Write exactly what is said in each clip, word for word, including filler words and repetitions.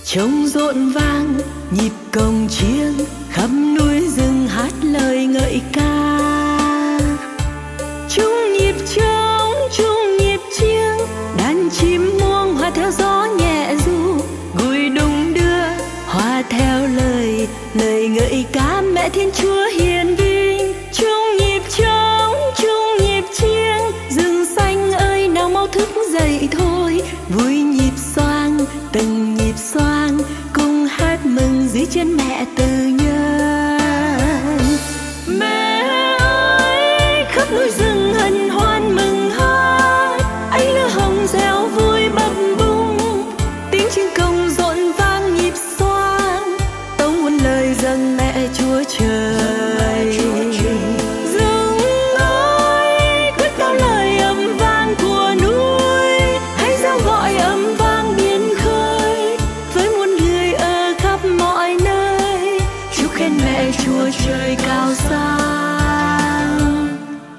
trống rộn vang nhịp cồng chiêng, khắp núi rừng hát lời ngợi ca. Chung nhịp trống chung nhịp chiêng, đàn chim muông hòa theo gió nhẹ du, gùi đung đưa hòa theo lời lời ngợi ca mẹ Thiên Chúa hiền vinh. Chung nhịp trống chung nhịp chiêng, rừng xanh ơi nào mau thức dậy thôi, vui nhịp xoang từng nhịp xoang, cùng hát mừng dưới chân mẹ từ nhân. Mẹ ơi khắp núi rừng hân hoan mừng hát, ánh lửa hồng reo vui bập bùng, tiếng chiêng công rộn vang nhịp xoang, tấu muôn lời dâng mẹ Chúa Trời. Rừng ơi cất cao lời âm vang của núi, hãy reo gọi âm vang biển khơi, với muôn người ở khắp mọi nơi, chúc khen mẹ Chúa Trời cao sang.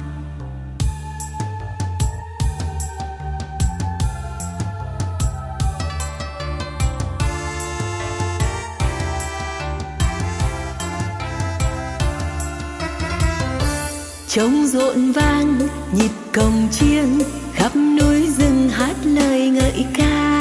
Trống rộn vang nhịp cồng chiêng, khắp núi rừng hát lời ngợi ca.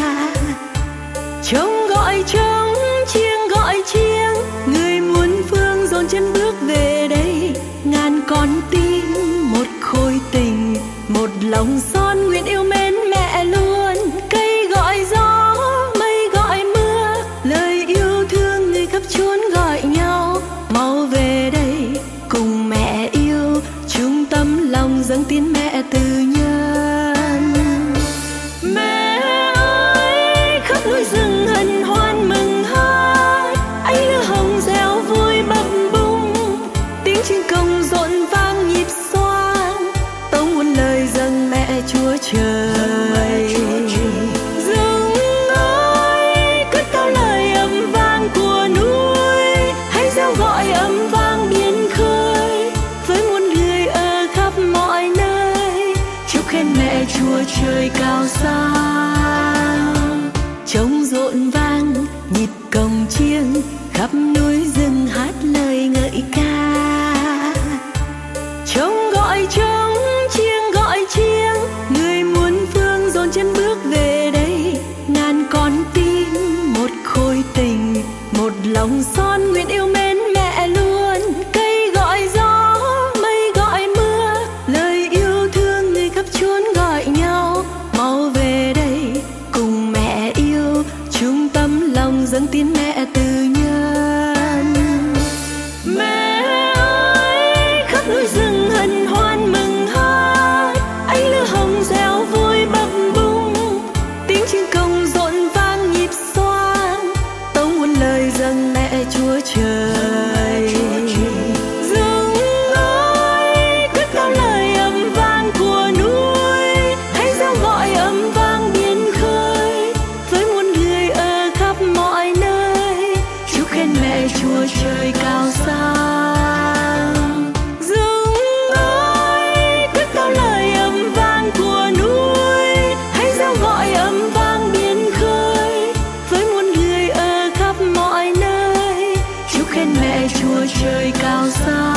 Trống gọi trống chiêng gọi chiêng, người muôn phương dồn chân bước về đây. Ngàn con tim một khối tình, một lòng son nguyện yêu mến mẹ luôn. Cây gọi gió mây gọi mưa, lời yêu thương người khắp chốn gọi nhau. Mau về đây cùng mẹ yêu, chung tâm lòng dâng tiếng mẹ từ nhân. Mẹ ơi khắp núi rừng hân hoan mừng hát, ánh lửa hồng reo vui bập bùng, tiếng chiêng công rộn vang nhịp xoang, tấu muôn lời dâng mẹ Chúa Trời. Rừng ơi cất cao lời âm vang của núi, hãy reo gọi âm vang biển khơi, với muôn người ở khắp mọi nơi, chúc khen mẹ Chúa Trời cao sang. Trống rộn vang nhịp cồng chiêng, khắp núi rừng hát lời ngợi ca. Trống gọi trống chiêng gọi chiêng, người muôn phương dồn chân bước về đây. Ngàn con tim một khối tình, một lòng son nguyện yêu mến mẹ luôn. Cây gọi gió mây gọi mưa, lời yêu thương người khắp chốn gọi nhau. Mau về đây cùng mẹ yêu, chung tâm lòng dâng tiếng mẹ từ nhân. Mẹ ơi khắp núi rừng hân hoan mừng hát, ánh lửa hồng reo vui bập bùng, tiếng chiêng công rộn vang nhịp xoang, tấu muôn lời dâng mẹ Chúa Trời. Rừng ơi cất cao lời âm vang của núi, hãy reo gọi âm vang biển khơi, với muôn người ở khắp mọi nơi, chúc khen mẹ Chúa Trời cao sang. Rừng ơi cất cao lời âm vang của núi, hãy reo gọi âm vang biển khơi, với muôn người ở khắp mọi nơi, chúc khen mẹ Chúa Trời cao sang.